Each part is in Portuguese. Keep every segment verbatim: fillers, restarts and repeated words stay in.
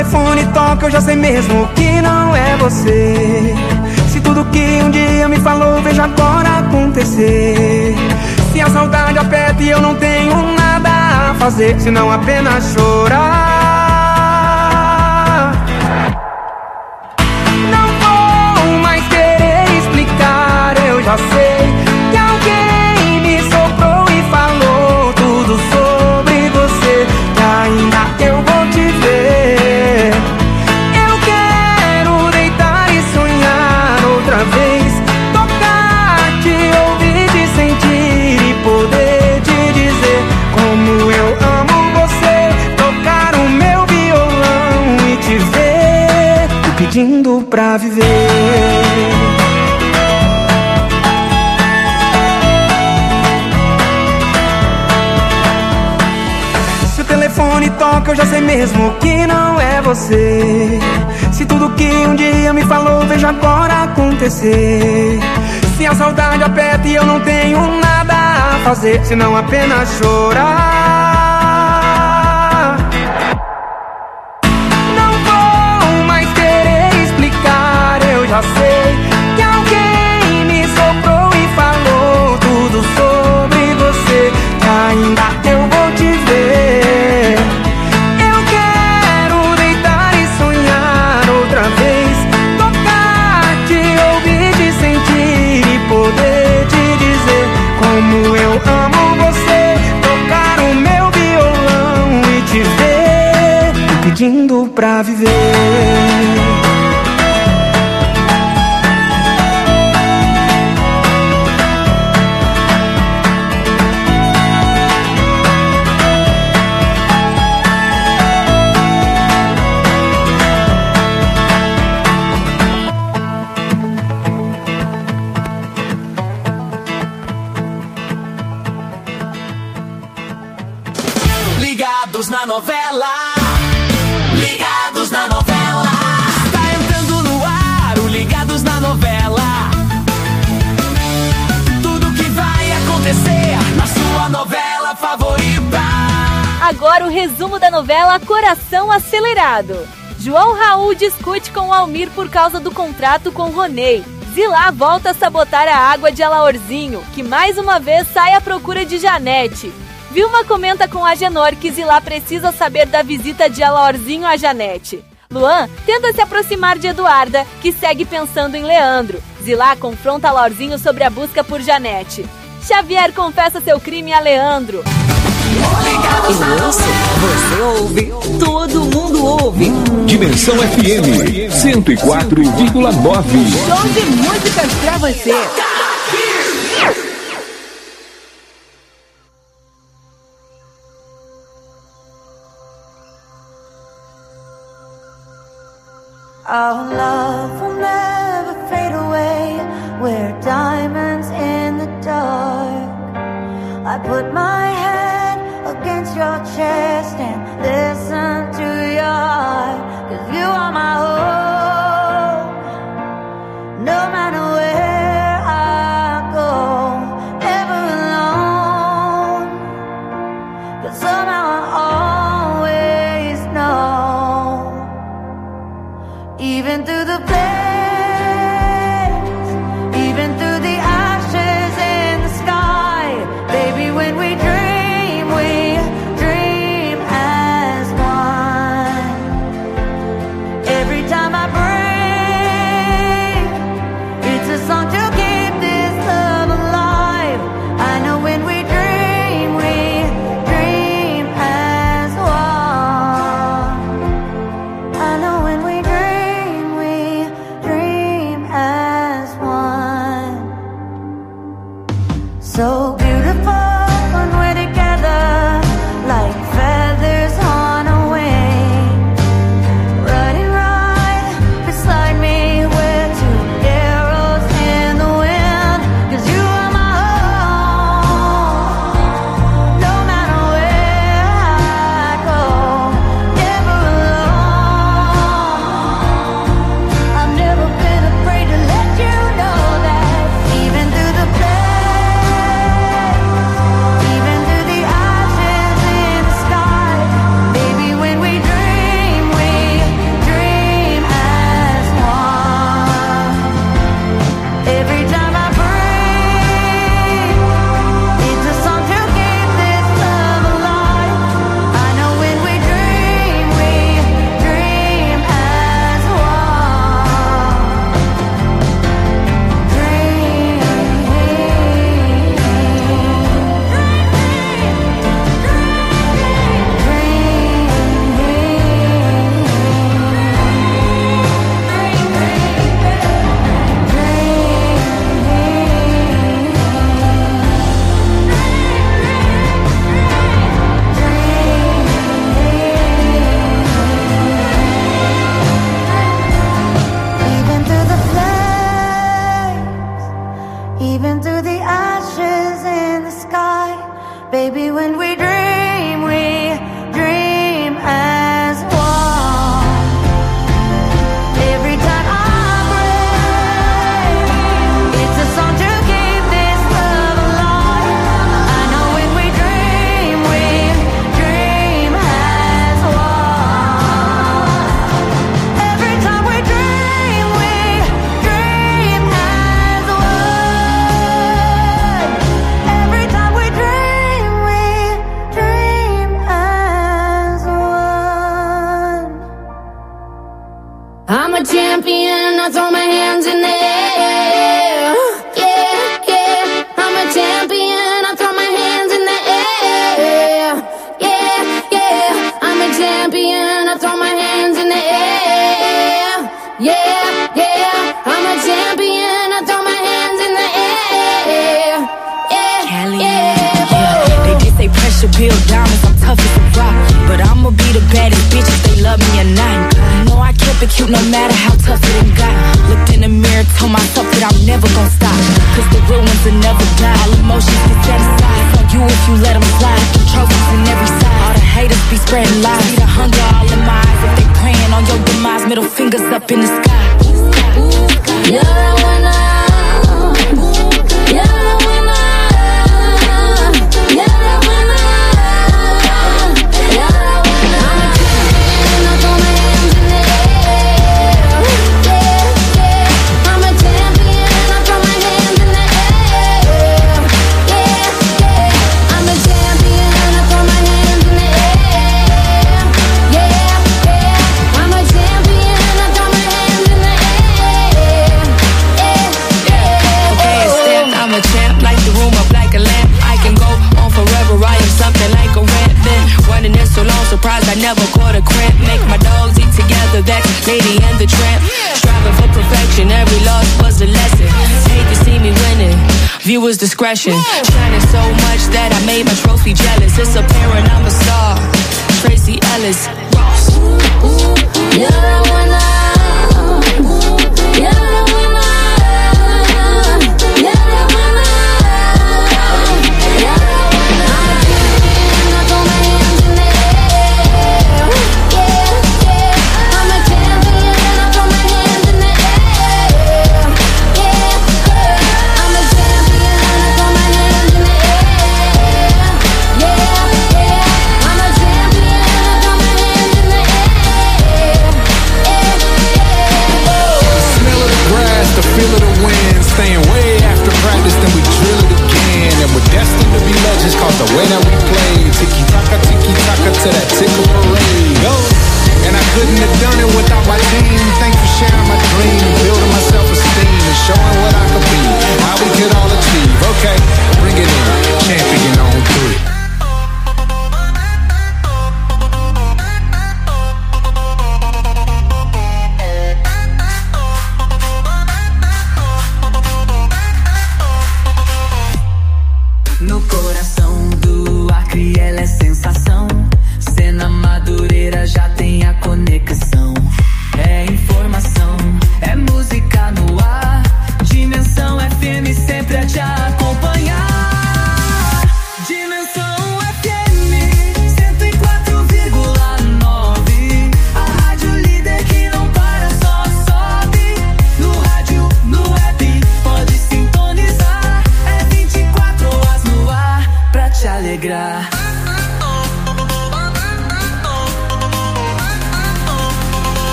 O telefone toca, eu já sei mesmo que não é você. Se tudo que um dia me falou, veja agora acontecer. Se a saudade aperta e eu não tenho nada a fazer, senão apenas chorar. Não vou mais querer explicar, eu já sei que alguém me soprou e falou tudo sobre você, que ainda eu vou te ver. Eu quero deitar e sonhar outra vez, tocar, te ouvir, te sentir e poder te dizer como eu amo você. Tocar o meu violão e te ver, te pedindo pra viver. Se o telefone toca, eu já sei mesmo que não é você. Se tudo que um dia me falou, veja agora acontecer. Se a saudade aperta e eu não tenho nada a fazer, senão apenas chorar. Não vou mais querer explicar, eu já sei que alguém me soprou e falou tudo sobre você, que ainda eu vou te ver. Eu quero deitar e sonhar outra vez, tocar, te ouvir, te sentir e poder te dizer como eu amo você. Tocar o meu violão e te ver, te pedindo pra viver. Ligados na novela, ligados na novela. Tá entrando no ar o Ligados na Novela. Tudo que vai acontecer na sua novela favorita. Agora o resumo da novela Coração Acelerado. João Raul discute com Almir por causa do contrato com Ronei. Zilá volta a sabotar a água de Alaorzinho, que mais uma vez sai à procura de Janete. Vilma comenta com Agenor que Zilá precisa saber da visita de Alaorzinho a Janete. Luan tenta se aproximar de Eduarda, que segue pensando em Leandro. Zilá confronta Alaorzinho sobre a busca por Janete. Xavier confessa seu crime a Leandro. Eu ouço, você ouve, todo mundo ouve. Dimensão F M cento e quatro vírgula nove. Show de músicas pra você. Our love will never fade away. We're diamonds in the dark. I put my head against your chest and listen to your heart. 'Cause you are my hope. No matter where I go, never alone. 'Cause somehow I always know. Even through the pain I'm a champion, I throw my hands in the air. Yeah, yeah, I'm a champion, I throw my hands in the air. Yeah, yeah, I'm a champion, I throw my hands in the air. Yeah, yeah, I'm a champion, I throw my hands in the air. Yeah, Cali, yeah, yeah. They did say pressure build diamonds, I'm tough as a rock. But I'ma be the baddest bitch if they love me or not. You know I kept it cute no matter how tough it done got. Looked in the mirror, told myself that I'm never gonna stop. Cause the real ones will never die. All emotions get set aside. It's on you if you let them slide. The trophies in every side. All the haters be spreading lies. See the hunger all in my eyes. If they praying on your demise, middle fingers up in the sky. You're a winner. You're a winner. You're a winner. Surprised I never caught a cramp. Make my dogs eat together, that's Lady and the Tramp. Striving for perfection, every loss was a lesson. Hate to see me winning, viewers' discretion. Shining so much that I made my trophy jealous. It's apparent I'm a star, Tracy Ellis Ross. You're a winner. You're a winner. You're a winner. You're a feel of the wind, staying way after practice, then we drill it again. And we're destined to be legends, cause the way that we play. Tiki-taka, tiki-taka to that tickle parade. Oh, and I couldn't have done it without my team. Thanks for sharing my dream, building my self-esteem, and showing what I could be, how we could all achieve. Okay, bring it in, champion on three. No coração do Acre ela é sensação. Cena Madureira já tem a conexão. É informação, é música no ar. Dimensão F M sempre a te acompanhar.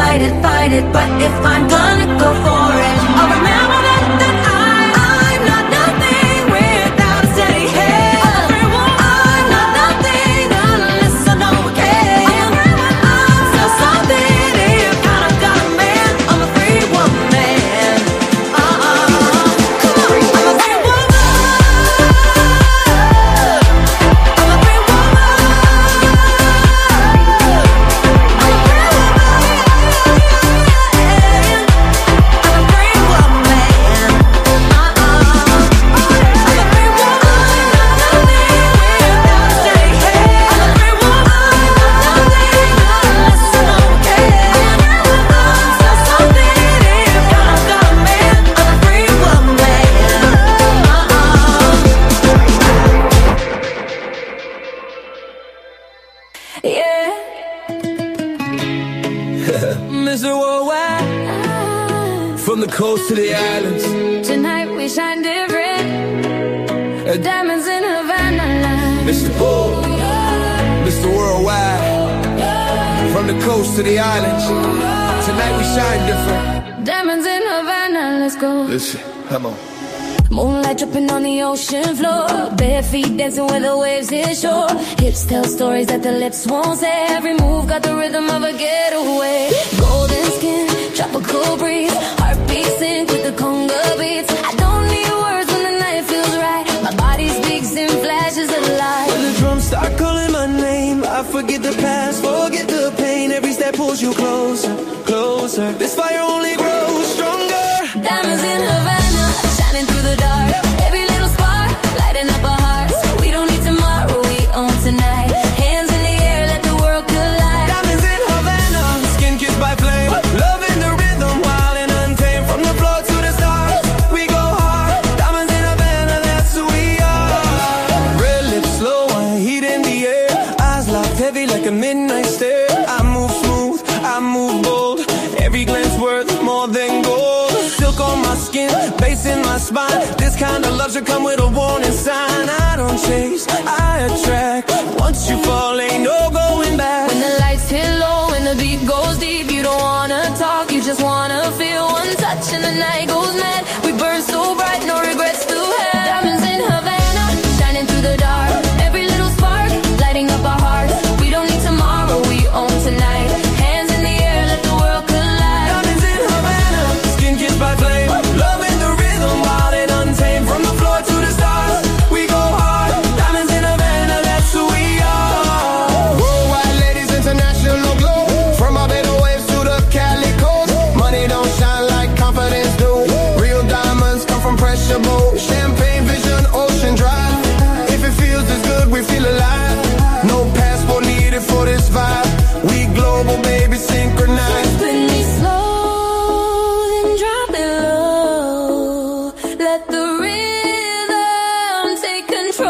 fight it, fight it. But if I'm gonna go for it, I'll remember that, that I, I'm not nothing without a steady hand. I'm not nothing unless I know I can. I'm still something if I don't got a man. I'm a free woman. Uh-uh. Come on, I'm a free woman. Mister Worldwide, from the coast to the islands. Tonight we shine different. Diamonds in Havana line. Mister Bull, Mister Worldwide, from the coast to the islands. Tonight we shine different. Diamonds in Havana, let's go. Listen, come on. Moonlight dripping on the ocean floor. Bare feet dancing where the waves hit shore. Hips tell stories that the lips won't say. Every move got the rhythm of a getaway. Golden skin, tropical breeze. Heartbeat sync with the conga beats. I don't need words when the night feels right. My body speaks in flashes of light. When the drums start calling my name, I forget the past, forget the pain. Every step pulls you closer, closer. This fire only grows stronger. Diamonds in Havana, shining through the dark. Every little spark, lighting up our hearts. We don't need tomorrow, we own tonight. Hands in the air, let the world collide. Diamonds in Havana, skin kissed by flame. Love in the rhythm, wild and untamed. From the floor to the stars, we go hard. Diamonds in Havana, that's who we are. Red lips, slow wine, heat in the air. Eyes locked heavy like a midnight stare. I move smooth, I move bold. Every glance worth more than gold. Silk on my skin, bass in my spine. This kind of love should come with a warning sign. I don't chase, I attract. Once you fall, ain't no going back. When the lights hit low and the beat goes deep, you don't wanna talk, you just wanna feel one touch and the night goes mad. We burn so bright, no regrets to have. Diamonds in Havana, shining through the dark. Every little spark, lighting up our hearts. We don't need tomorrow, we own tonight. Hands in the air, let the world collide. Diamonds in Havana, skin kissed by flame. Love in the rhythm, wild and untamed. From the floor to the stars, we go hard. Diamonds in Havana, that's who we are. Worldwide ladies, international glow. From Barbados waves to the Cali coast. Money don't shine like confidence do. Real diamonds come from pressure boat. Champagne vision, ocean drive. If it feels as good, we feel alive. No passport needed for this vibe. We global, baby, synchronized. Spin me slow, then drop it low. Let the rhythm take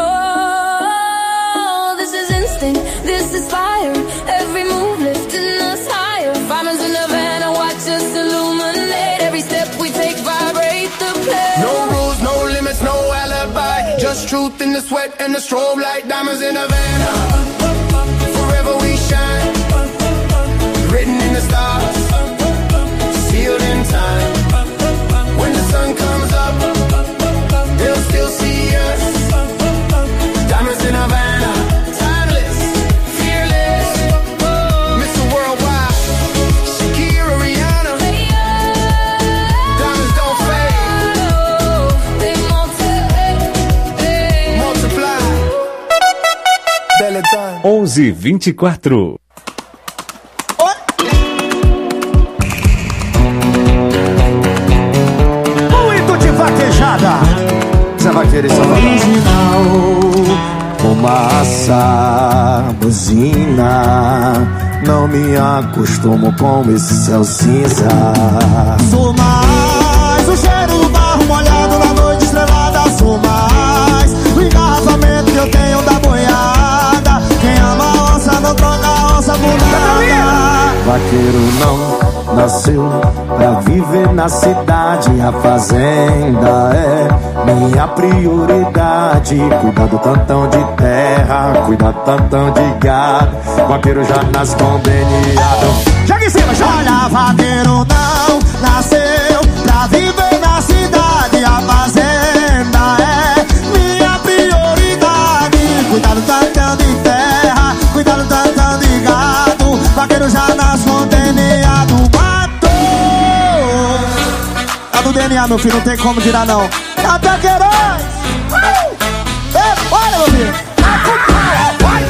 control. This is instinct, this is fire. Every move lifting us higher. Diamonds in Havana, watch us illuminate. Every step we take, vibrate the place. No rules, no limits, no alibi. Just truth in the sweat and the strobe light. Diamonds in Havana, forever we shine. Written in the stars, sealed in time. When the sun comes up, they'll still see us. Diamonds in Havana, timeless, fearless. Mister Worldwide, Shakira, Rihanna. Diamonds don't fade, They multiply. multiply. Belle time. onze e vinte e quatro. Muito de vaquejada. Você vai querer essa original. Fumaça, buzina. Não me acostumo com esse céu cinza. Sou mais o cheiro do barro molhado na noite estrelada. Sou mais o engarrafamento que eu tenho da boiada. Quem ama a onça não troca a onça por nada. Vaqueiro não nasceu pra viver na cidade. A fazenda é minha prioridade. Cuidar do tantão de terra, cuidar do tantão de gado. Vaqueiro já nasce com D N A. Chega em cima, já. Olha, vaqueiro nasce com D N A do mato. É do D N A, meu filho, não tem como tirar não. Até Queiroz. Uh! É, olha, meu filho. Vai.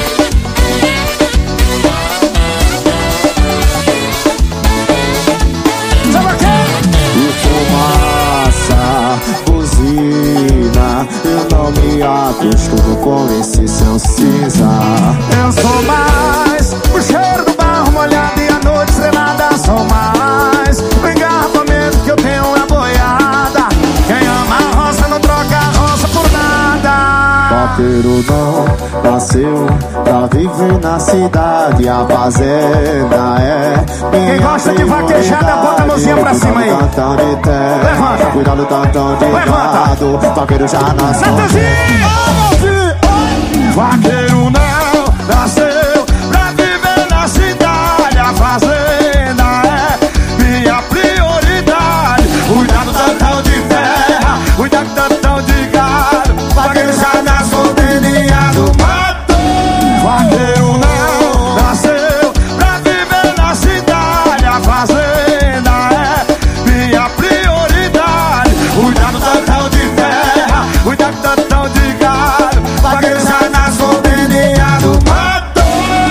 E fumaça, buzina, eu não me acostumo com esse seu cinza. Eu sou mais o cheiro do barro molhado e a noite estrelada. Sou mais o engarrafamento que eu tenho na boiada. Quem ama a roça não troca a roça por nada. Vaqueiro não nasceu pra viver na cidade. A fazenda é minha. Quem gosta de vaquejada, bota a mãozinha pra cima aí. Levanta. Cuidado, tantão de gado. Vaqueiro já nasceu. Vaqueiro não nasceu pra viver na cidade. A fazenda é minha prioridade. Cuidado, tantão de terra. Cuidado, tantão de gado. Vaqueiro já nasceu deliado, mato. Vaqueiro não nasceu pra viver na cidade. A fazenda é minha prioridade. Cuidado, tantão de terra. Cuidado, tantão de gado. Vaqueiro já nasceu deliado, mato.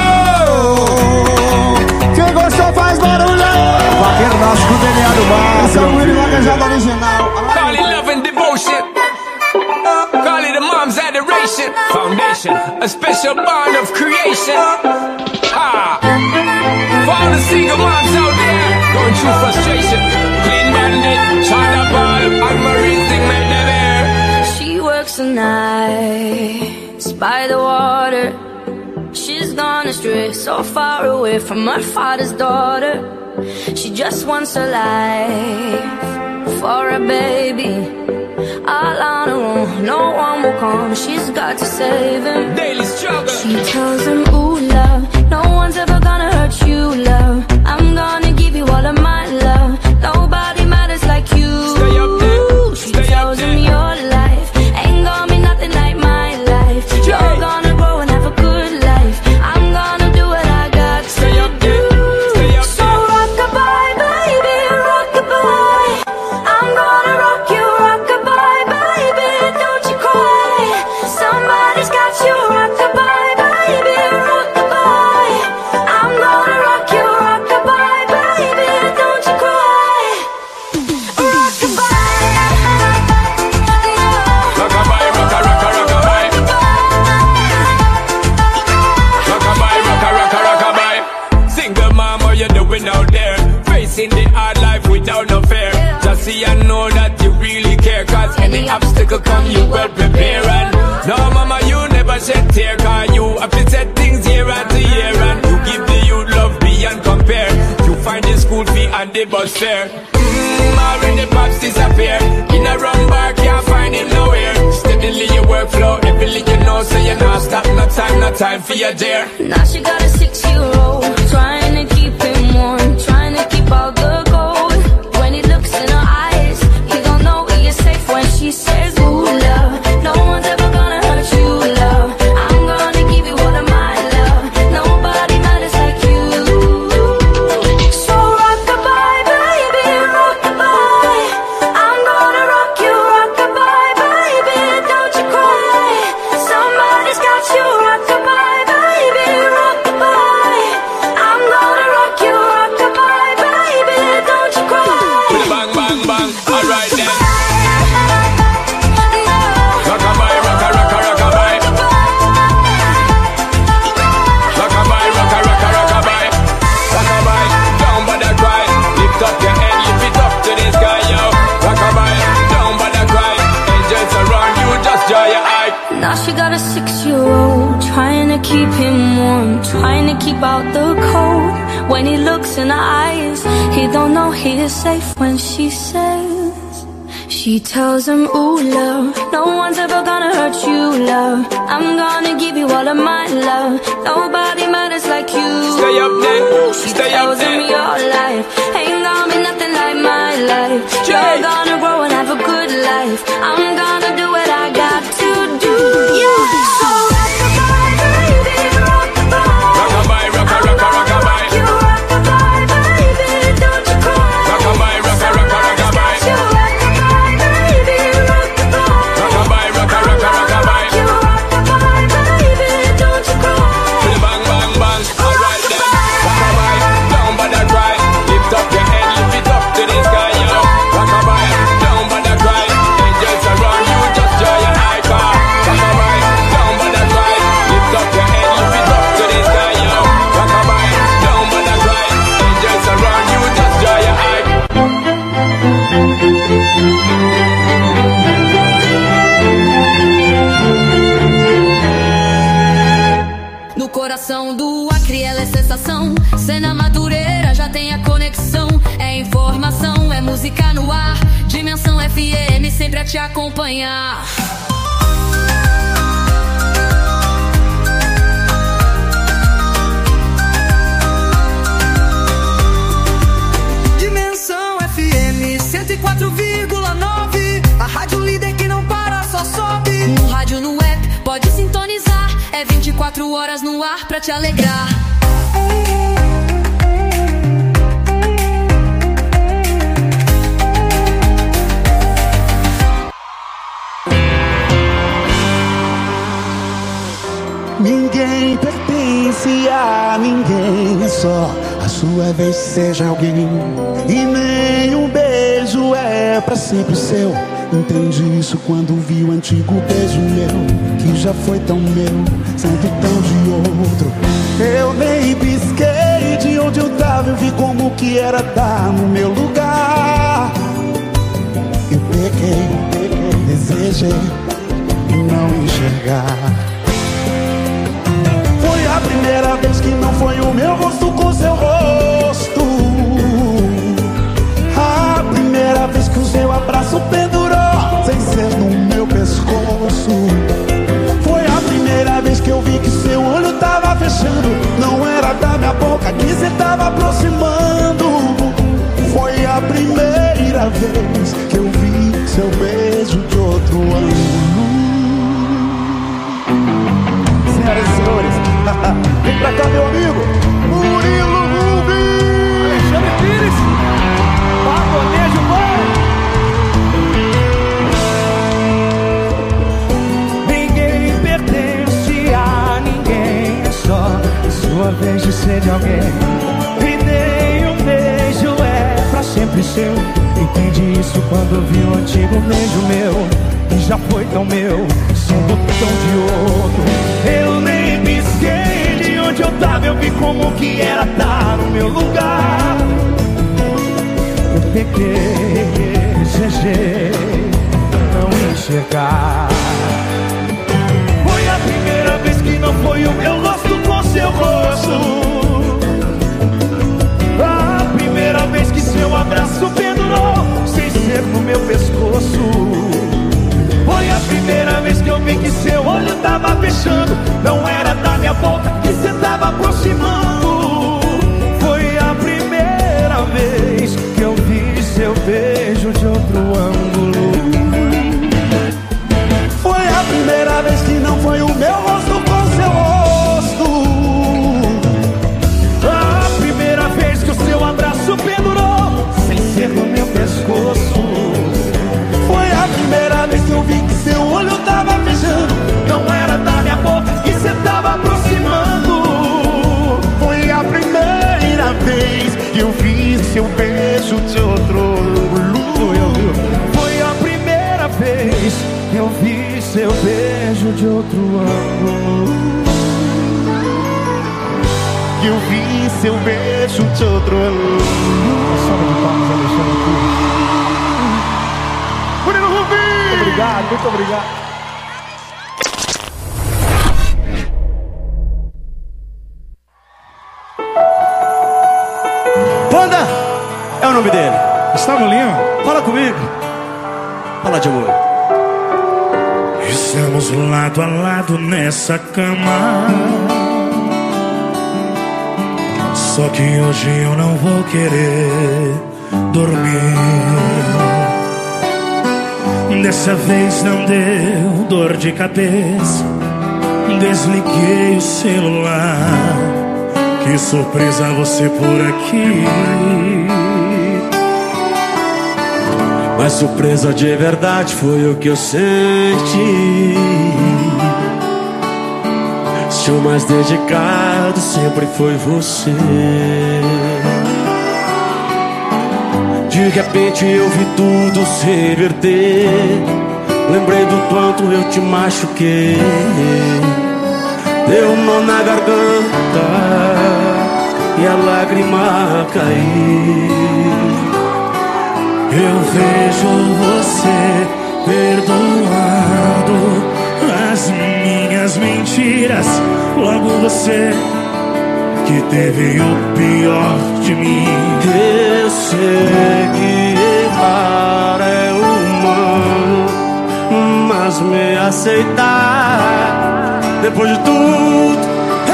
Quem gostou faz barulho aí. Vaqueiro nasce com deliado, mato. Esse é o Willy Vaquejado original. Call it love and devotion. Call it a mom's adoration. Foundation, a special bond of creation. Ah, for all the single moms out there going through frustration. Clean Bandit, China Ball, and Marine thing made them air. She works the nights by the water. She's gone astray, so far away from her father's daughter. She just wants a life for a baby. All on her own, no one will come. She's got to save him. Daily struggle. She tells him, ooh, love, no one's ever gonna hurt you, love. I'm gonna give you all of my love. Nobody matters like you. Stay up there. She Stay tells up him there. your life ain't gonna be nothing like my life. You're gonna grow and have a good life. I'm gonna do what I got to Stay up do. there. Stay up So there. rock-a-bye, baby, rock-a-bye. I'm gonna rock you, rock-a-bye, baby, don't you cry. Somebody's got you, rock-a-bye, baby, rock-a-bye. I'm gonna rock you, rock-a-bye, baby, don't you cry. Rock-a-bye. Rockabye, rocka, rocka, rockabye. Rockabye, rocka, rocka, rockabye. Single mom, what you doing out there? Facing the hard life without no fear. Just see and know that you really care. Cause any obstacle come, you well prepare. And no mama, you never shed tear. Cause you have to set things year after year. And you give the youth love beyond compare. You find the school fee and the bus fare. Mmm, already the pops disappear. In a run bar, can't find him nowhere. Steadily your workflow, everything you know. So you not stop, no time, no time for your dear. Now she got a six-year-old, trying to keep him warm, trying to keep all the gold. When he looks in her eyes, he don't know he is safe when she says, ooh, love, no one's ever gonna hurt you, love. I'm gonna give you all of my love. Nobody matters like you. So rock-a-bye, baby, rock-a-bye. I'm gonna rock you, rock-a-bye, baby, don't you cry. Somebody's got you, rock-a-bye, baby, rock-a-bye. I'm gonna rock you, rock-a-bye, baby, don't you cry. With a bang, bang, bang. Alright then. Rockabye, rocka, rocka, rockabye. Rockabye, rocka, rocka, rockabye. Rockabye, down by the cry. Lift up your head, lift it up to the sky, yo. Rockabye, down by the cry. Angels around you, just dry your eye. Now she got a six-year-old, trying to keep him warm, trying to keep out the cold. When he looks in her eyes, he don't know he is safe when she says, she tells him, ooh, love, no one's ever gonna hurt you, love. I'm gonna give you all of my love. Nobody matters like you. Stay up there. She Stay up tells him there. your life ain't gonna be nothing like my life. You're gonna grow and have a good life. I'm gonna do what I got to do. Yeah. So rock-a-bye, baby, rock-a-bye. Rockabye, rocka, rocka, rockabye. You rock Cena Madureira já tem a conexão. É informação, é música no ar. Dimensão F M sempre a te acompanhar. Dimensão F M cento e quatro vírgula nove. A rádio líder que não para, só sobe. No rádio, no app, pode sintonizar. É vinte e quatro horas no ar pra te alegrar. Ninguém pertence a ninguém, é só a sua vez, seja alguém. E nenhum beijo é pra sempre seu. Entende isso quando vi o antigo beijo meu, que já foi tão meu, sendo tão de outro. Eu nem pisquei de onde eu tava, eu vi como que era dar no meu lugar. Eu peguei, peguei, desejei não enxergar. Foi a primeira vez que não foi o meu rosto com seu rosto. A primeira vez que o seu abraço pendurou sem ser no meu pescoço. Foi a primeira vez que eu vi que seu olho tava fechando, não era da minha boca que cê tava aproximando. Foi a primeira vez que eu vi seu beijo de outro ângulo. Senhoras e senhores, vem pra cá, meu amigo Murilo Rubens, Alexandre Pires, Pagonejo Boy. Ninguém pertence a ninguém, é só sua vez de ser de alguém. E nem um beijo é pra sempre seu. Entendi isso quando vi o antigo beijo meu, que já foi tão meu, sendo tão de outro. Eu nem pisquei de onde eu tava, eu vi como que era estar no meu lugar. Eu peguei, desejei não enxergar. Foi a primeira vez que não foi o meu rosto com seu rosto. A primeira vez que seu abraço pendurou sem ser no meu pescoço. Foi a primeira vez que eu vi que seu olho tava fechando, não era da minha boca que cê tava aproximando. Foi a primeira vez que eu vi seu beijo de outro ângulo. foi a primeira vez que não foi o meu rosto com seu rosto. A primeira vez que o seu abraço pendurou sem ser no meu pescoço. Foi a primeira vez que eu vi que seu olho tava fechando, Não era da minha boca que cê tava aproximando. foi a primeira vez que eu vi seu beijo de outro ângulo. Foi a primeira vez que eu vi seu beijo de outro ângulo. Que eu vi seu beijo de outro ângulo. Murilo Rubens! Obrigado, muito obrigado. Panda é o nome dele. Gustavo Lima. Fala comigo. Fala de amor. Estamos lado a lado nessa cama. Só que hoje eu não vou querer dormir. Dessa vez não deu dor de cabeça. Desliguei o celular. Que surpresa você por aqui. Mas surpresa de verdade foi o que eu senti. Se o mais dedicado sempre foi você. De repente eu vi tudo se reverter. Lembrei do quanto eu te machuquei. Deu um nó na garganta e a lágrima caiu. Eu vejo você perdoando as minhas mentiras. Logo você que teve o pior de mim. Eu sei que errar é humano, mas me aceitar depois de tudo é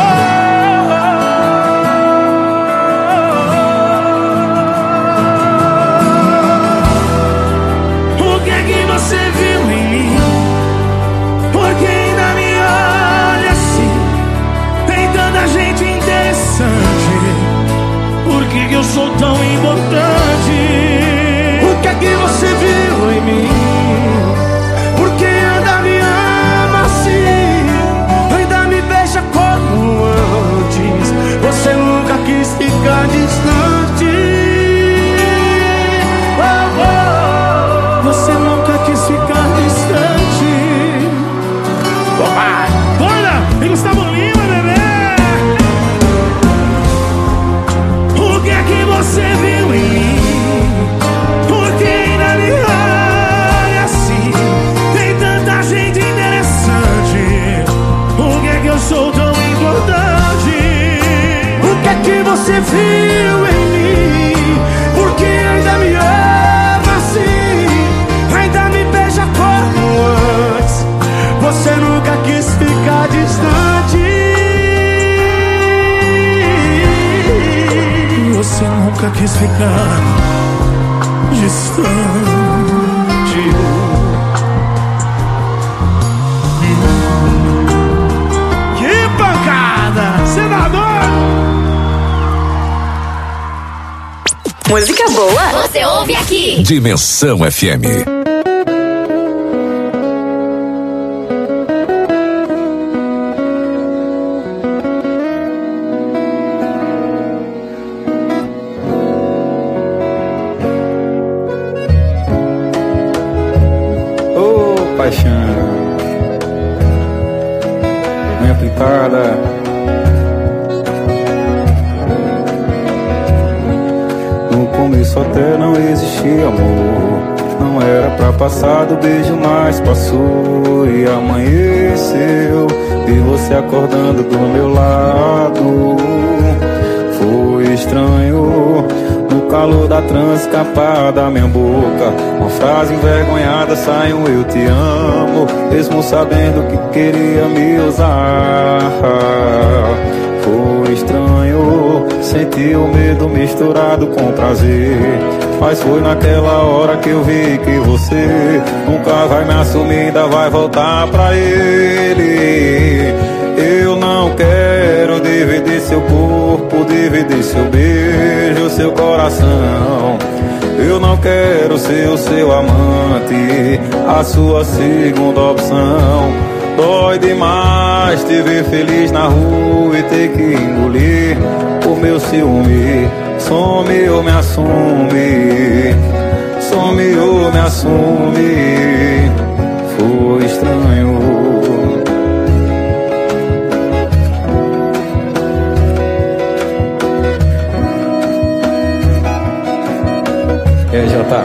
amor. O que é que você viu em mim? Porque ainda me olha assim? Tem tanta gente interessante. Por que que eu sou tão importante? O que é que você viu em mim? Porque ainda me ama assim? Ainda me beija como antes? Você nunca quis ficar distante. Oh, oh. Você nunca quis ficar distante. Opa! Bora! E Gustavo Lima, bebê! O que é que você viu em mim? Porque ainda me olha assim? Tem tanta gente interessante. Por que é que eu sou tão importante? O que é que você viu em mim? Porque ainda me ama assim? Ainda me beija como antes? Você nunca quis ficar distante. Você nunca quis ficar distante. Que pancada! Senador! Música boa? Você ouve aqui. Dimensão F M. Paixão, unha pintada. No começo até não existia amor. Não era pra passar do beijo, mas passou e amanheceu. Vi você acordando do meu lado. Foi estranho. No calor da trans escapar da minha boca, uma frase envergonhada sai um eu te amo, mesmo sabendo que queria me usar. Foi estranho, senti o medo misturado com prazer, mas foi naquela hora que eu vi que você nunca vai me assumir, ainda vai voltar pra ele. Eu não quero dividir seu corpo, dividir seu beijo, seu coração. Eu não quero ser o seu amante, a sua segunda opção. Dói demais te ver feliz na rua e ter que engolir o meu ciúme. Some ou me assume, some ou me assume. Foi estranho. E aí, Jota?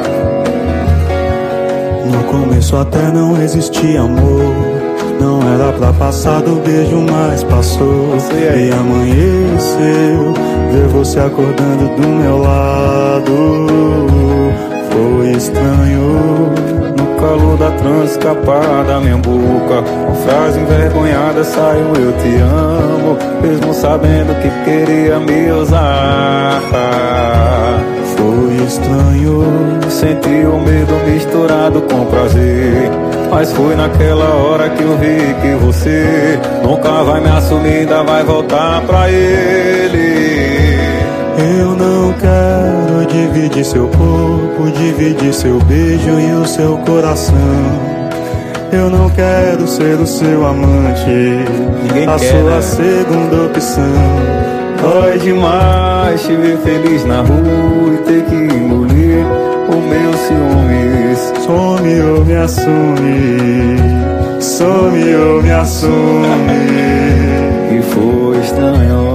No começo até não existia amor. Não era pra passar do beijo, mas passou. E amanheceu, ver você acordando do meu lado. Foi estranho. No calor da trans escapar da minha boca, uma frase envergonhada saiu eu te amo, mesmo sabendo que queria me usar. Foi estranho, senti o medo misturado com prazer, mas foi naquela hora que eu vi que você nunca vai me assumir, ainda vai voltar pra ele. Eu não quero dividir seu corpo, dividir seu beijo e o seu coração. Eu não quero ser o seu amante, ninguém a quer, sua né? segunda opção. Dói demais te ver feliz na rua e ter que engolir o meu ciúmes. Some ou me assume, some ou me assume. E foi estranho.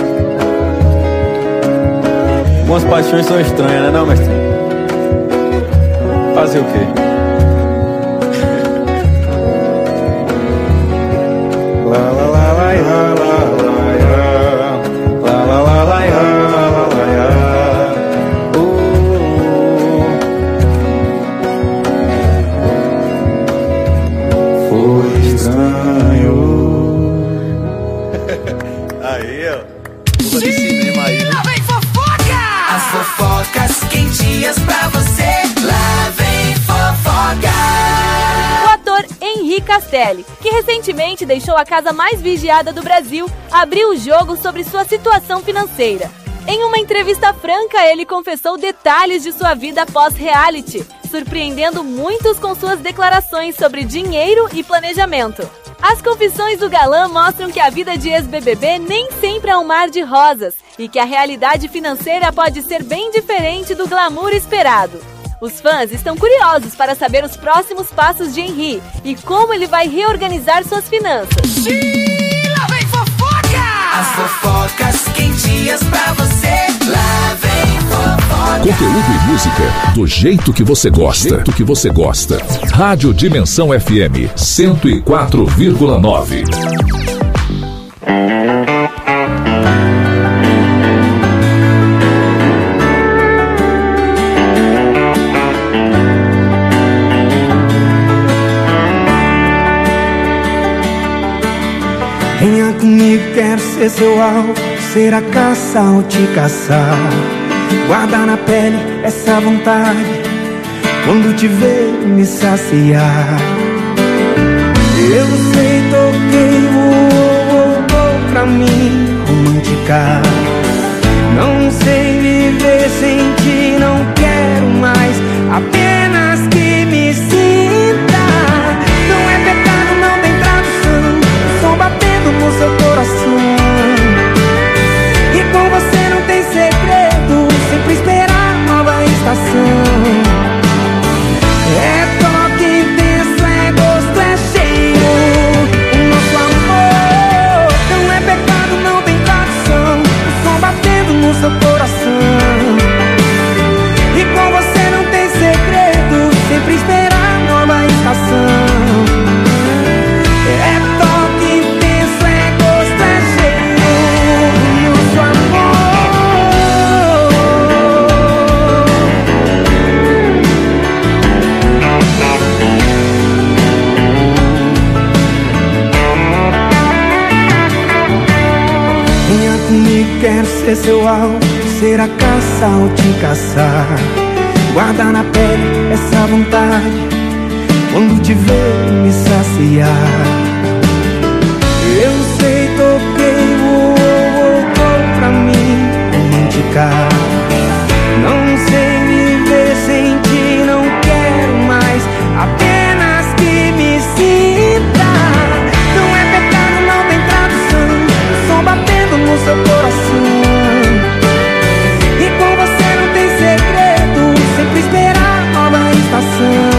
Algumas paixões são estranhas, né, não, mestre? Fazer o quê? La la la la la la la. Balotelli, que recentemente deixou a casa mais vigiada do Brasil, abriu o jogo sobre sua situação financeira. Em uma entrevista franca, ele confessou detalhes de sua vida pós-reality, surpreendendo muitos com suas declarações sobre dinheiro e planejamento. As confissões do galã mostram que a vida de ex-B B B nem sempre é um mar de rosas e que a realidade financeira pode ser bem diferente do glamour esperado. Os fãs estão curiosos para saber os próximos passos de Henry e como ele vai reorganizar suas finanças. Lá vem fofoca! As fofocas quentinhas pra você. Lá vem fofoca. Conteúdo e música do jeito que você gosta. Do jeito que você gosta. Rádio Dimensão F M cento e quatro vírgula nove. Venha comigo, quero ser seu alvo, ser a caça ao te caçar. Guarda na pele essa vontade, quando te ver me saciar. Eu sei, toquei o oh, pra mim romântica. Não sei viver sem ti, não quero mais, apenas que me sinta. Não é pecado, não tem tradução, o som batendo no seu coração. E com você não tem segredo, sempre esperar nova estação. É toque intenso, é gosto, é cheiro. O nosso amor não é pecado, não tem tradução, o som batendo no seu coração. E com você não tem segredo, sempre esperar nova estação. É toque intenso, é gosto, é cheiro. O nosso amor. Venha comigo, quero ser seu alvo, ser a caça ao te caçar. Guarda na pele essa vontade, quando te ver me saciar. Eu sei, toquei o oh, oh, pra mim romântica. Não sei viver sem ti, não quero mais, apenas que me sinta. Não é pecado, não tem tradução, o som batendo no seu coração. E com você não tem segredo, sempre esperar nova estação.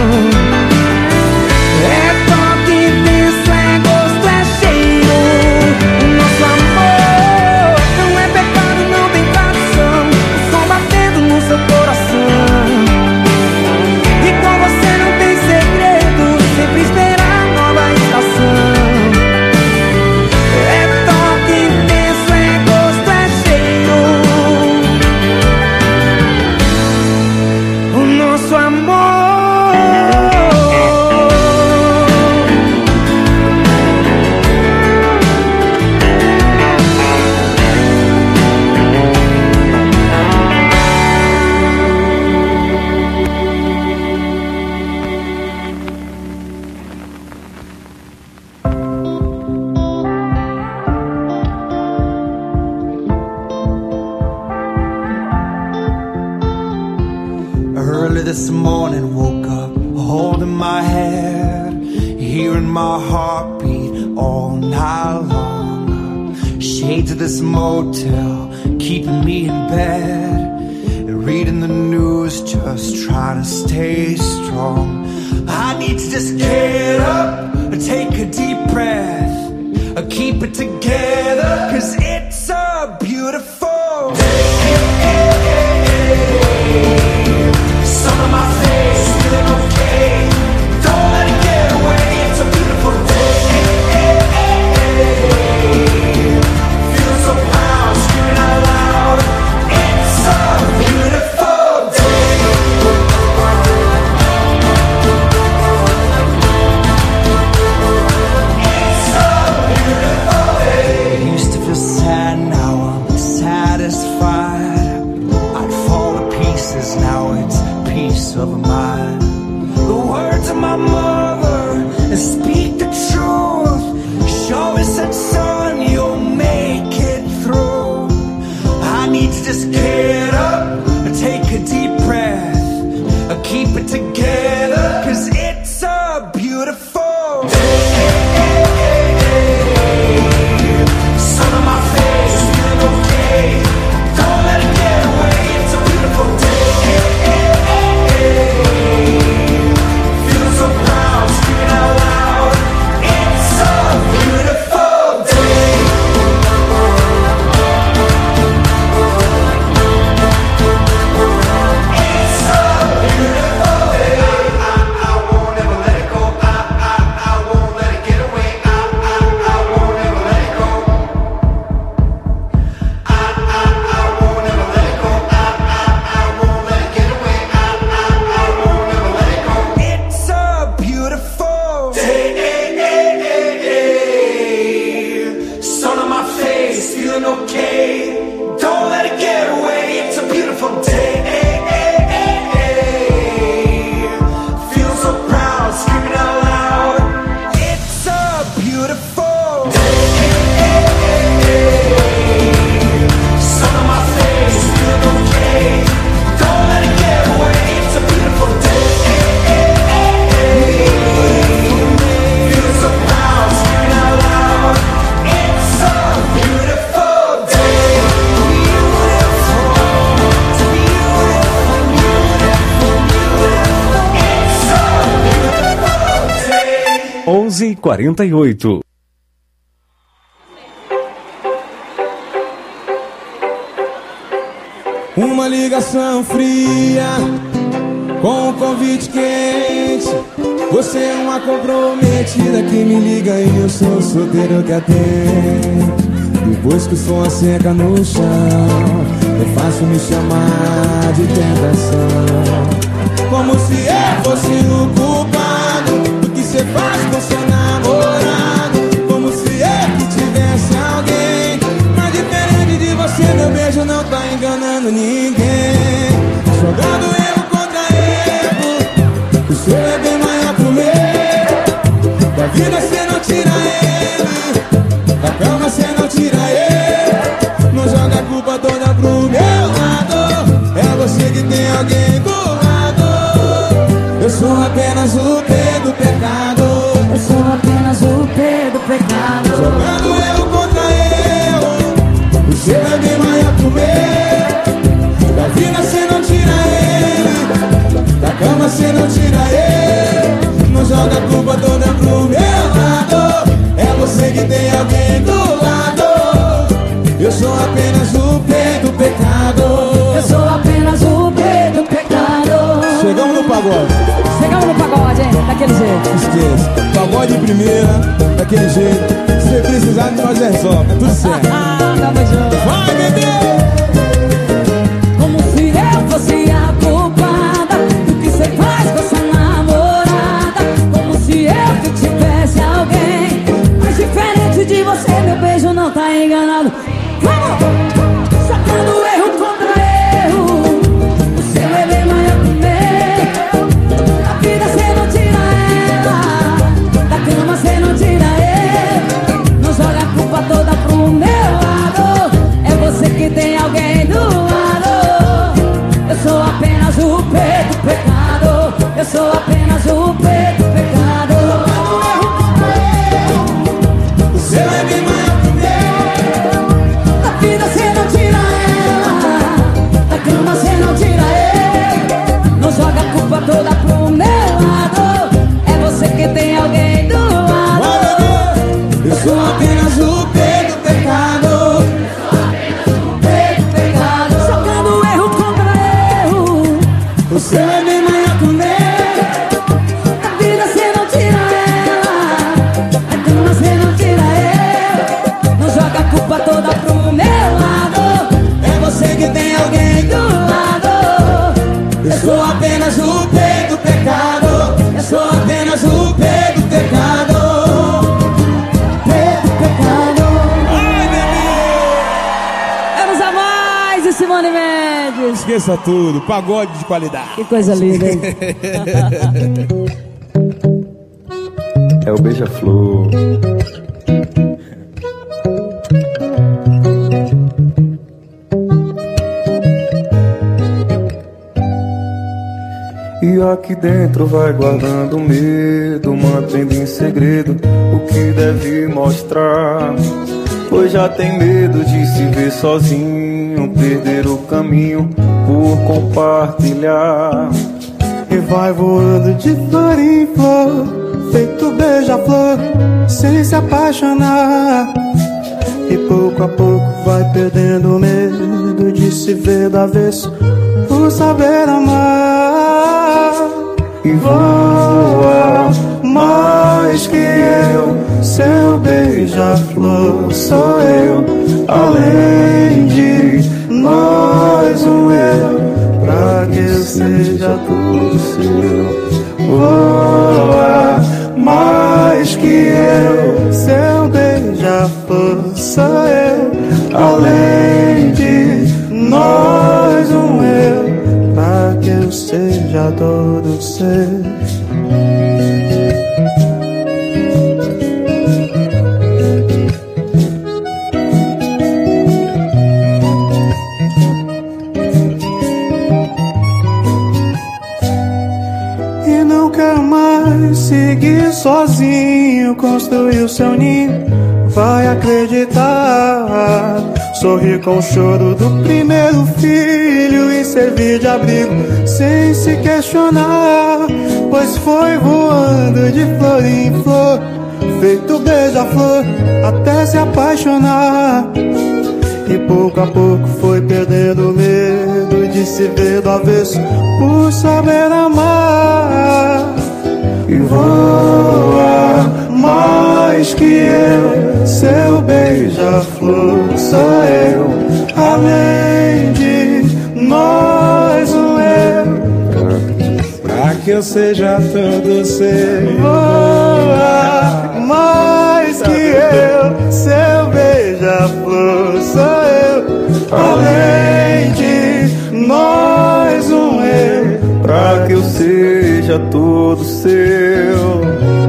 É toque intenso, é gosto, é cheiro. O nosso amor não é pecado, não tem tradução, o som batendo no seu coração. E com você não tem segredo, sempre esperar nova estação. É toque intenso, é gosto, é cheiro. O nosso amor. Early this morning, woke up holding my head, hearing my heartbeat all night long. Shades of this motel keeping me in bed, reading the news, just trying to stay strong. I need to just get up, take a deep breath, keep it together, cause it's a beautiful day. Some of my face feeling okay, don't let it get away, it's a beautiful day. Feeling so proud, screaming out loud, it's a beautiful day. It's a beautiful day. Used to feel sad, now I'm satisfied. I'd fall to pieces, now it's peace of mind. The words of my mother speak the truth. onze e quarenta e oito. Uma ligação fria com um convite quente. Você é uma comprometida que me liga e eu sou o solteiro que atende. Depois que o som seca no chão, é fácil me chamar de tentação. Como se eu fosse o culpado do que cê faz com seu namorado. Como se eu que tivesse alguém. Mas diferente de você, meu beijo não tá enganando ninguém. Jogando erro contra erro, o seu é bem maior que o meu. Da vida cê não tira ele, da cama cê não tira ele. Não joga a culpa toda pro meu lado. É você que tem alguém do lado. Eu sou apenas o P do pecado. Eu sou apenas o P do pecado. Jogando erro contra erro, o seu é bem maior que o meu. Da vida cê não tira ele, da cama cê não tira ele. Não joga a culpa toda pro meu lado. É você que tem alguém do lado. Eu sou apenas o P do pecado. Eu sou apenas o P do pecado. Chegamos no pagode. Chegamos no pagode, hein? Daquele jeito. Esqueça, pagode de primeira, daquele jeito. Se precisar de nós resolve, é tudo certo. Tamo junto. Vai, bebê! Como se eu fosse a culpada do que cê faz com essa namorada. Como se eu que tivesse alguém. Mas diferente de você, meu beijo não tá enganado. Vamos! Sacando erro contra erro, o seu é bem maior que o meu. Da vida cê não tira ela, da cama cê não tira ele. Não joga a culpa toda pro meu lado. É você que tem alguém do lado. Eu sou apenas o P do pecado. Eu sou apenas o P do pecado. O seu é bem maior que o meu. Da vida cê não tira ela, da cama cê não tira ele. Não joga a culpa toda pro meu lado. É você que tem alguém do lado. Eu sou apenas o P do pecado. P do pecado. Jogando erro contra erro, O seu é bem maior que o meu. da vida cê não tira ela, da cama cê não tira ele. Não joga a culpa toda pro meu lado. É você que tem alguém do lado. Eu sou apenas o P do pecado. Eu sou apenas o P do pecado. P do pecado. Vamos a mais e Simone Mendes. Esqueça tudo, pagode de qualidade. Que coisa linda, hein? É o beija-flor. E aqui dentro vai guardando medo, mantendo em segredo o que deve mostrar. Pois já tem medo de se ver sozinho, perder o caminho por compartilhar. E vai voando de flor em flor, feito beija-flor, sem se apaixonar. E pouco a pouco vai perdendo o medo de se ver do avesso, por saber amar. E voa mais que eu, seu beija-flor sou eu. Além de nós um eu, pra que eu seja tudo seu. Voa mais que eu, Seu beija-flor sou eu. além de nós um eu, Pra que eu seja todo seu. E não quer mais seguir sozinho, construir o seu ninho, vai acreditar. Sorrir com o choro do primeiro filho e servir de abrigo sem se questionar. Pois foi voando de flor em flor, feito beija-flor, até se apaixonar. E pouco a pouco foi perdendo o medo de se ver do avesso por saber amar. E voa mais que eu, seu beija-flor sou eu, além de nós um eu, pra que eu seja todo seu. Voa mais que eu, seu beija-flor sou eu, além de nós um eu, pra que eu seja todo seu.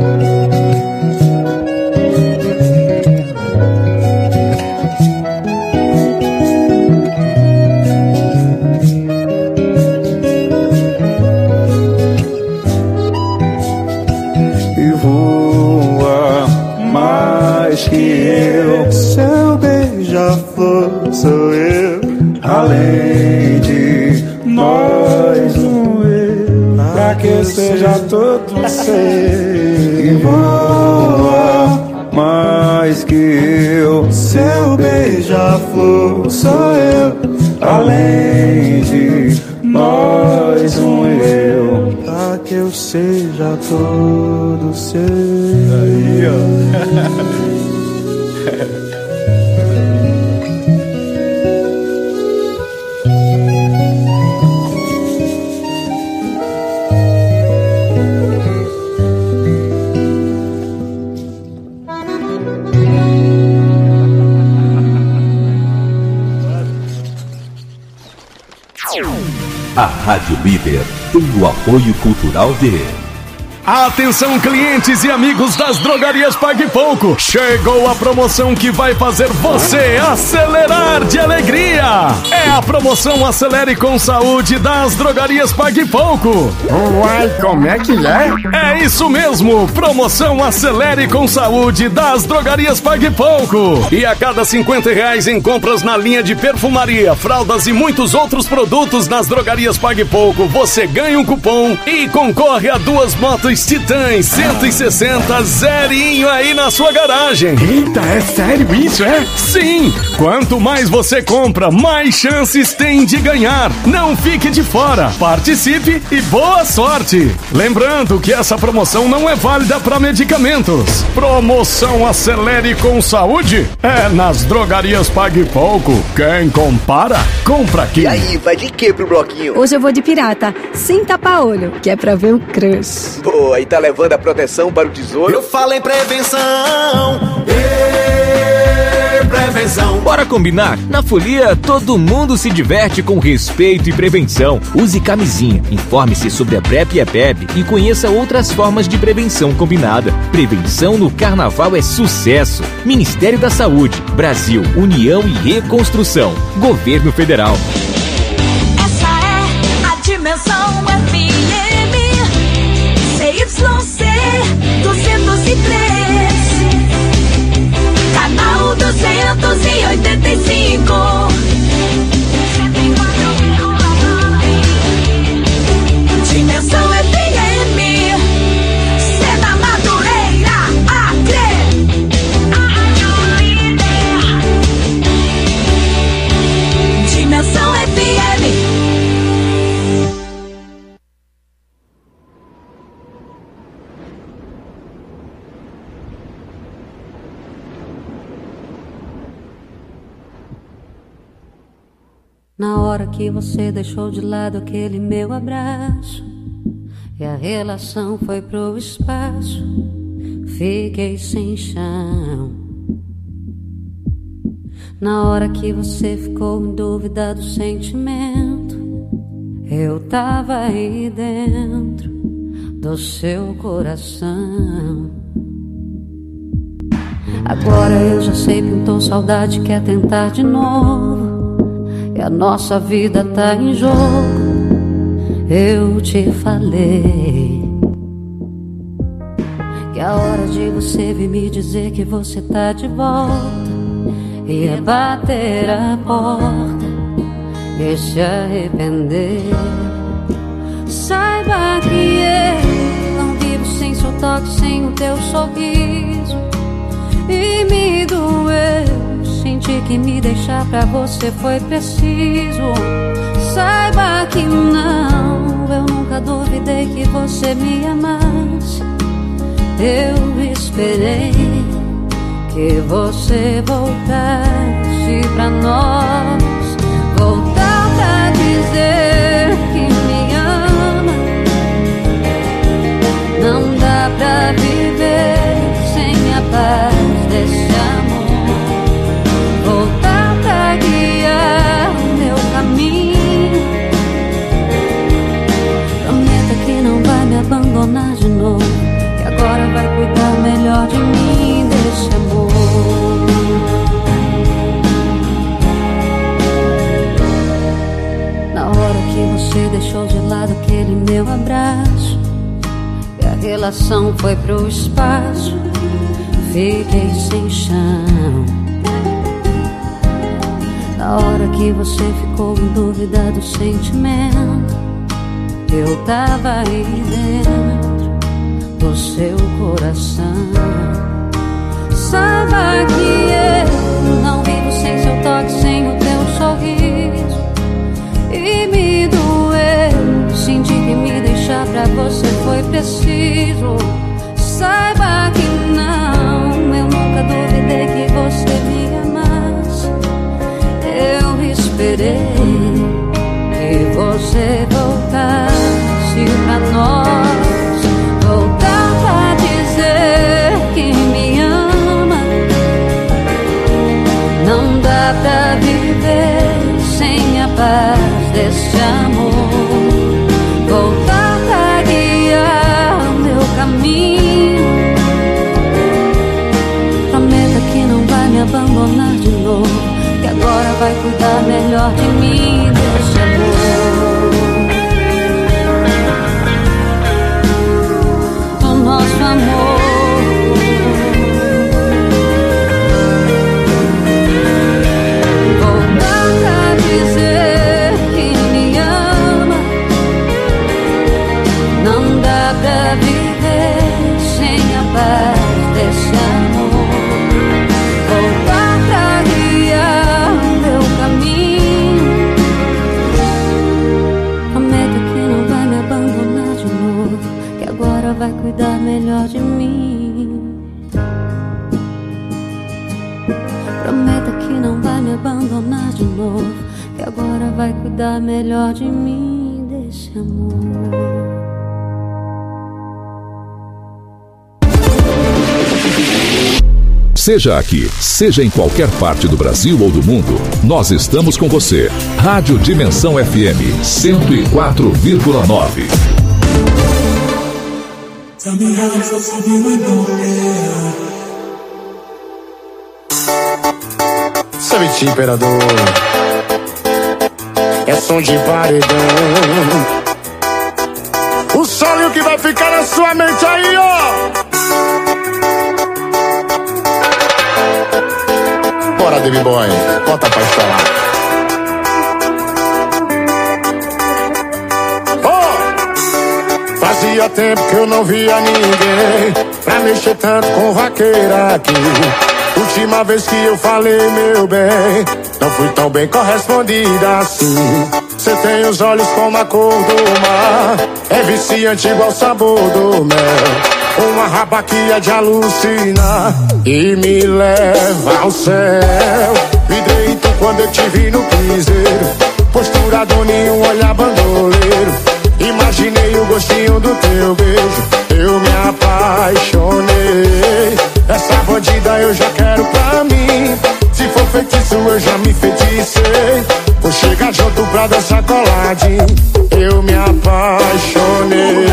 E voa mais que eu, seu beija-flor sou eu, além de nós um eu, pra que eu seja todo seu. E voa mais que eu, seu beija-flor sou eu, além de nós um eu, pra que eu seja todo seu. Aí, ó. A Rádio Líder tem o apoio cultural de... Atenção, clientes e amigos das drogarias Pague Pouco. Chegou a promoção que vai fazer você acelerar de alegria. É a promoção Acelere com Saúde das drogarias Pague Pouco. Uai, como é que é? É isso mesmo, promoção Acelere com Saúde das drogarias Pague Pouco. E a cada cinquenta reais em compras na linha de perfumaria, fraldas e muitos outros produtos nas drogarias Pague Pouco, você ganha um cupom e concorre a duas motos Titãs cento e sessenta zerinho aí na sua garagem. Eita, é sério isso, é? Sim! Quanto mais você compra, mais chances tem de ganhar. Não fique de fora. Participe e boa sorte. Lembrando que essa promoção não é válida para medicamentos. Promoção Acelere com Saúde é nas drogarias Pague Pouco. Quem compara, compra aqui. E aí, vai de quê pro bloquinho? Hoje eu vou de pirata, sem tapa-olho, que é pra ver o crush. Pô, aí tá levando a proteção para o tesouro. Eu falo em prevenção. Ê, prevenção. Bora combinar? Na Folia, todo mundo se diverte com respeito e prevenção. Use camisinha, informe-se sobre a PrEP e a PEP e conheça outras formas de prevenção combinada. Prevenção no Carnaval é sucesso. Ministério da Saúde, Brasil, União e Reconstrução. Governo Federal. Essa é a Dimensão F M Y C duzentos e três, canal duzentos e oitenta e cinco. Dimensão F M, Sena Madureira, Acre. Dimensão F M. Na hora que você deixou de lado aquele meu abraço e a relação foi pro espaço, fiquei sem chão. Na hora que você ficou em dúvida do sentimento, eu tava aí dentro do seu coração. Agora eu já sei, pintou saudade, quer tentar de novo. E a nossa vida tá em jogo. Eu te falei que a hora de você vir me dizer que você tá de volta ia bater a porta e se arrepender. Saiba que eu não vivo sem seu toque, sem o teu sorriso. E me doeu, senti que me deixar pra você foi preciso. Saiba que não, eu nunca duvidei que você me amasse. Eu esperei que você voltasse pra nós. Voltar pra dizer que me ama. Não dá pra viver sem a paz desse amor. Voltar pra guiar o meu caminho. Prometa que não vai me abandonar de novo, que agora vai cuidar melhor de mim, desse amor. Na hora que você deixou de lado aquele meu abraço, e a relação foi pro espaço, fiquei sem chão. Na hora que você ficou em dúvida do sentimento, eu tava aí dentro do seu coração. Saiba que eu não vivo sem seu toque, sem o teu sorriso. E me doeu, senti que me deixar pra você foi preciso. Saiba que não, eu nunca duvidei que você me amasse. Eu esperei que você voltasse pra nós. Voltar pra dizer que me ama. Não dá pra viver sem a paz desse amor. Voltar pra guiar o meu caminho. Prometa que não vai me abandonar de novo, que agora vai cuidar melhor de mim, desse amor. Do nosso amor. Voltar pra dizer que me ama. Não dá pra viver sem a paz desse amor. Voltar pra guiar o meu caminho. Prometa que não vai me abandonar de novo, que agora vai cuidar melhor de mim. Prometa que não vai me abandonar de novo, que agora vai cuidar melhor de mim, desse amor. Seja aqui, seja em qualquer parte do Brasil ou do mundo, nós estamos com você. Rádio Dimensão F M cento e quatro vírgula nove. Sabe, imperador, é som de paredão. O solo que vai ficar na sua mente aí, ó. Bora, David Boy, bota pra instalar. Oh! Fazia tempo que eu não via ninguém pra mexer tanto com vaqueira aqui. Última vez que eu falei, meu bem, não fui tão bem correspondida assim. Cê tem os olhos como a cor do mar, é viciante igual o sabor do mel. Uma raba que é de alucinar e me leva ao céu. Vidreito quando eu te vi no piseiro, postura doninho, olhar bandoleiro. Imaginei o gostinho do teu beijo, eu me apaixonei. Essa bandida eu já quero pra mim, se for feitiço eu já me feticei. Vou chegar junto pra dançar coladinho, eu me apaixonei.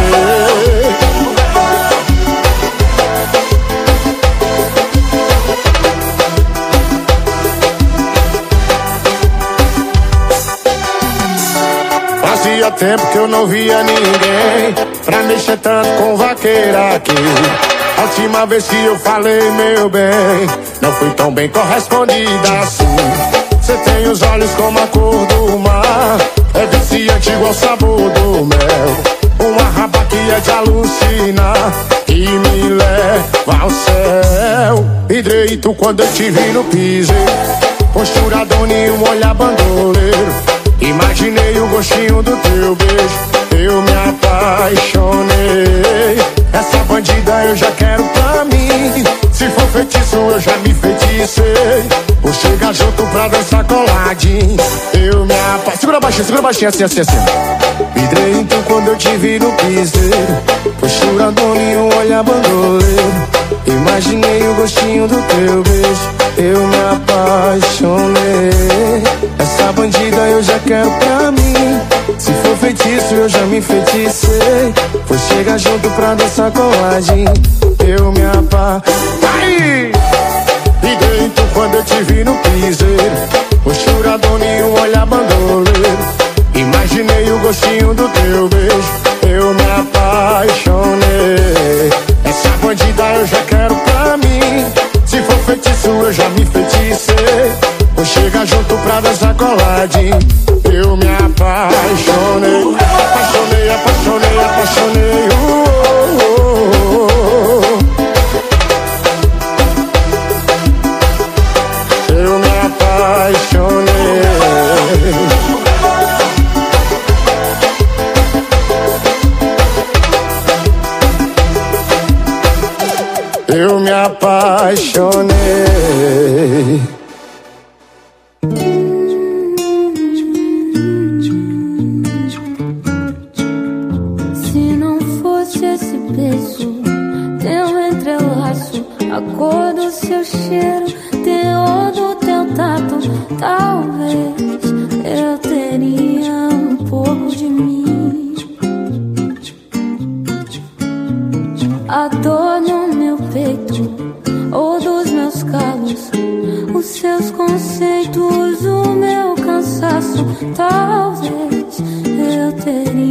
Fazia tempo que eu não via ninguém pra mexer tanto com vaqueira aqui. A última vez que eu falei, meu bem, não fui tão bem correspondida assim. Cê tem os olhos como a cor do mar, é viciante igual o sabor do mel. Uma raba que alegria de alucinar e me leva ao céu. Direito quando eu te vi no piseiro, postura dona e um olhar bandoleiro. Imaginei o gostinho do teu beijo, eu me apaixonei. Essa bandida eu já quero pra mim. Se for feitiço eu já me feticei. Vou chegar junto pra dançar coladinho. Eu me apaixonei. Segura baixinho, segura baixinho, assim, assim, assim. Vidrei então quando eu te vi no piseiro, postura dona e um olhar bandoleiro. Imaginei o gostinho do teu beijo, eu me apaixonei. Essa bandida eu já quero pra mim. Se for feitiço eu já me feticei. Vou chegar junto pra dançar coladinho. Eu me apaixonei. E dentro quando eu te vi no piseiro, postura dona e um olhar bandoleiro. Imaginei o gostinho do teu beijo, eu me apaixonei. Essa bandida eu já quero pra mim. Se for feitiço eu já me feticei. Vou chegar junto pra dançar coladinho. Eu me apaixonei. Apaixonei, apaixonei, apaixonei. uh, uh, uh, uh. Eu me apaixonei. Eu me apaixonei. Se não fosse esse beijo, teu entrelaço, a cor do seu cheiro, teor do teu tato, talvez eu teria um pouco de mim. A dor no meu peito ou dos meus calos, os seus conceitos, o meu cansaço, talvez eu teria